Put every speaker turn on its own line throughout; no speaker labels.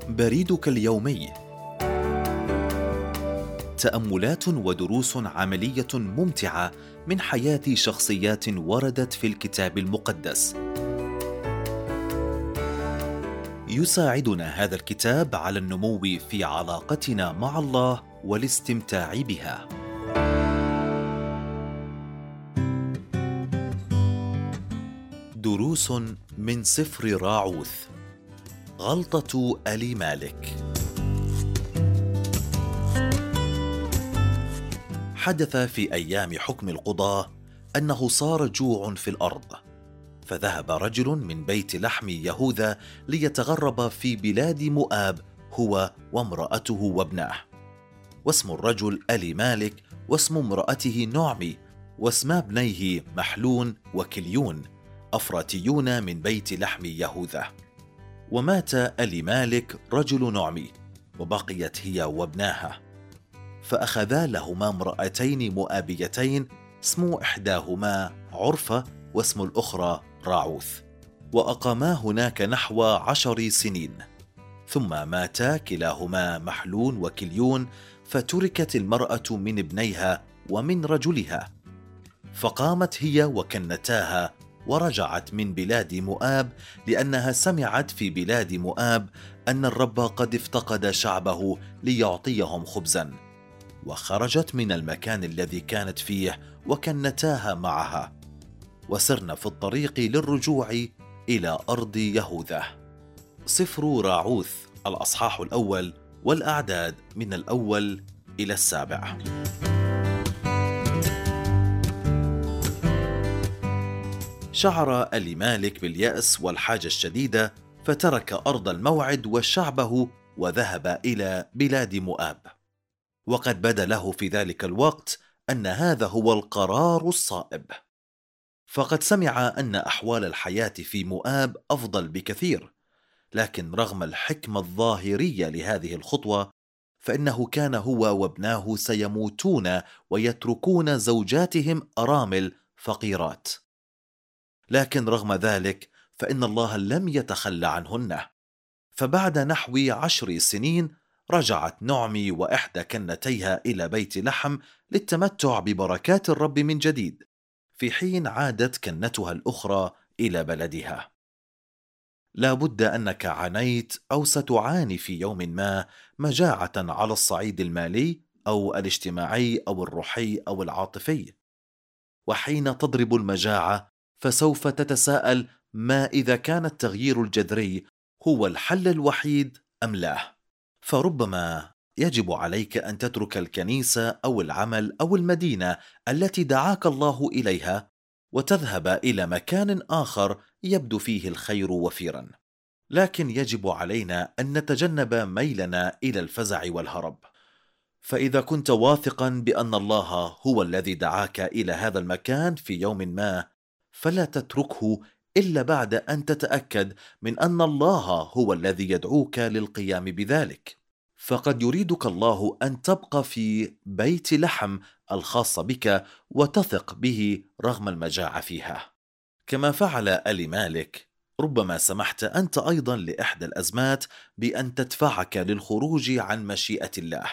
بريدك اليومي، تأملات ودروس عملية ممتعة من حياة شخصيات وردت في الكتاب المقدس. يساعدنا هذا الكتاب على النمو في علاقتنا مع الله والاستمتاع بها. دروس من سفر راعوث. غلطة أليمالك. حدث في أيام حكم القضاة أنه صار جوع في الأرض، فذهب رجل من بيت لحم يهوذا ليتغرب في بلاد مؤاب هو وامرأته وابناه. واسم الرجل أليمالك، واسم امرأته نعمي، واسما ابنيه محلون وكليون، أفراتيون من بيت لحم يهوذا. ومات أليمالك رجل نعمي، وبقيت هي وابناها، فأخذا لهما امرأتين مؤابيتين، اسم إحداهما عرفة واسم الأخرى راعوث، وأقاما هناك نحو 10 سنين. ثم ماتا كلاهما محلون وكليون، فتركت المرأة من ابنيها ومن رجلها، فقامت هي وكنتاها ورجعت من بلاد مؤاب، لأنها سمعت في بلاد مؤاب أن الرب قد افتقد شعبه ليعطيهم خبزا، وخرجت من المكان الذي كانت فيه وكنتاها معها، وسرن في الطريق للرجوع إلى أرض يهوذا. سفر راعوث، الأصحاح الأول، والأعداد من 1 إلى 7. شعر أليمالك باليأس والحاجة الشديدة، فترك أرض الموعد وشعبه وذهب إلى بلاد مؤاب. وقد بدا له في ذلك الوقت أن هذا هو القرار الصائب، فقد سمع أن أحوال الحياة في مؤاب أفضل بكثير، لكن رغم الحكمة الظاهرية لهذه الخطوة، فإنه كان هو وابناه سيموتون ويتركون زوجاتهم أرامل فقيرات. لكن رغم ذلك فإن الله لم يتخلى عنهن، فبعد نحو 10 سنين رجعت نعمي وإحدى كنتيها إلى بيت لحم للتمتع ببركات الرب من جديد، في حين عادت كنتها الأخرى إلى بلدها. لا بد أنك عانيت أو ستعاني في يوم ما مجاعة على الصعيد المالي أو الاجتماعي أو الروحي أو العاطفي، وحين تضرب المجاعة فسوف تتساءل ما إذا كان التغيير الجذري هو الحل الوحيد أم لا. فربما يجب عليك أن تترك الكنيسة أو العمل أو المدينة التي دعاك الله إليها، وتذهب إلى مكان آخر يبدو فيه الخير وفيرا. لكن يجب علينا أن نتجنب ميلنا إلى الفزع والهرب، فإذا كنت واثقا بأن الله هو الذي دعاك إلى هذا المكان في يوم ما، فلا تتركه إلا بعد أن تتأكد من أن الله هو الذي يدعوك للقيام بذلك. فقد يريدك الله أن تبقى في بيت لحم الخاص بك وتثق به رغم المجاعة فيها، كما فعل أليمالك. ربما سمحت أنت أيضا لإحدى الأزمات بأن تدفعك للخروج عن مشيئة الله،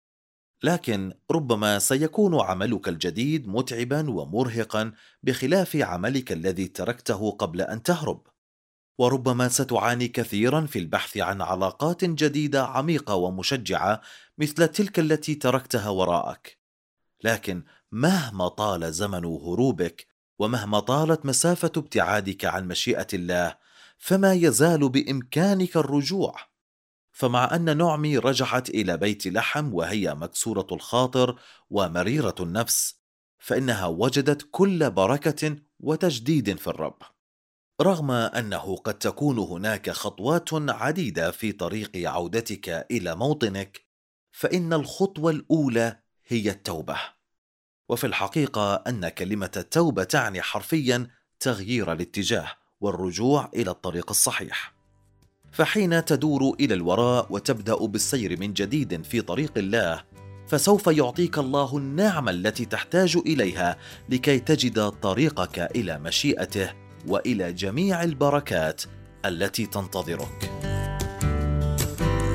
لكن ربما سيكون عملك الجديد متعبا ومرهقا بخلاف عملك الذي تركته قبل أن تهرب، وربما ستعاني كثيرا في البحث عن علاقات جديدة عميقة ومشجعة مثل تلك التي تركتها وراءك. لكن مهما طال زمن هروبك ومهما طالت مسافة ابتعادك عن مشيئة الله، فما يزال بإمكانك الرجوع. فمع أن نعمي رجعت إلى بيت لحم وهي مكسورة الخاطر ومريرة النفس، فإنها وجدت كل بركة وتجديد في الرب. رغم أنه قد تكون هناك خطوات عديدة في طريق عودتك إلى موطنك، فإن الخطوة الأولى هي التوبة. وفي الحقيقة أن كلمة التوبة تعني حرفيا تغيير الاتجاه والرجوع إلى الطريق الصحيح. فحين تدور إلى الوراء وتبدأ بالسير من جديد في طريق الله، فسوف يعطيك الله النعمة التي تحتاج إليها لكي تجد طريقك إلى مشيئته وإلى جميع البركات التي تنتظرك.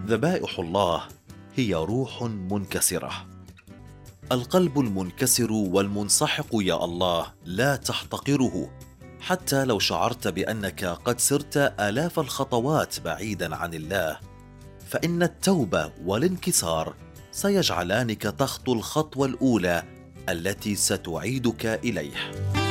ذبائح الله هي روح منكسرة. القلب المنكسر والمنسحق يا الله لا تحتقره، حتى لو شعرت بأنك قد سرت آلاف الخطوات بعيدا عن الله، فإن التوبة والانكسار سيجعلانك تخطو الخطوة الأولى التي ستعيدك إليه.